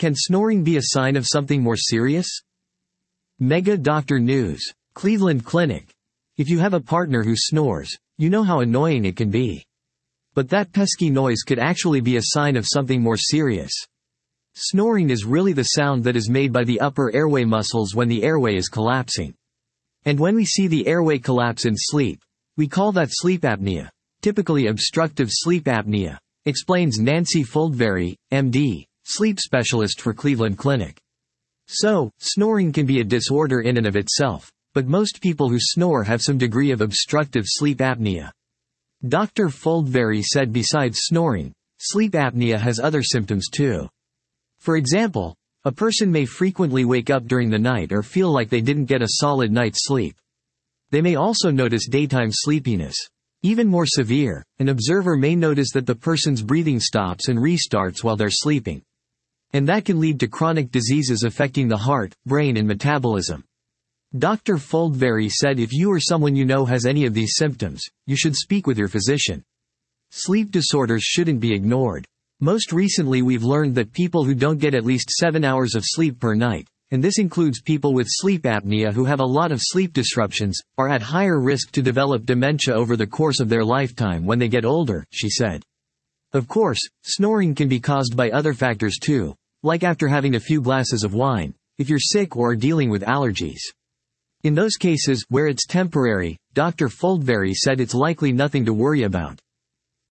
Can snoring be a sign of something more serious? Mega Doctor News. Cleveland Clinic. If you have a partner who snores, you know how annoying it can be. But that pesky noise could actually be a sign of something more serious. Snoring is really the sound that is made by the upper airway muscles when the airway is collapsing. And when we see the airway collapse in sleep, we call that sleep apnea, typically obstructive sleep apnea, explains Nancy Foldberry, MD, sleep specialist for Cleveland Clinic. So, snoring can be a disorder in and of itself, but most people who snore have some degree of obstructive sleep apnea. Dr. Foldberry said besides snoring, sleep apnea has other symptoms too. For example, a person may frequently wake up during the night or feel like they didn't get a solid night's sleep. They may also notice daytime sleepiness. Even more severe, an observer may notice that the person's breathing stops and restarts while they're sleeping. And that can lead to chronic diseases affecting the heart, brain and metabolism. Dr. Foldberry said if you or someone you know has any of these symptoms, you should speak with your physician. Sleep disorders shouldn't be ignored. Most recently we've learned that people who don't get at least 7 hours of sleep per night, and this includes people with sleep apnea who have a lot of sleep disruptions, are at higher risk to develop dementia over the course of their lifetime when they get older, she said. Of course, snoring can be caused by other factors too, like after having a few glasses of wine, if you're sick or are dealing with allergies. In those cases, where it's temporary, Dr. Foldberry said it's likely nothing to worry about.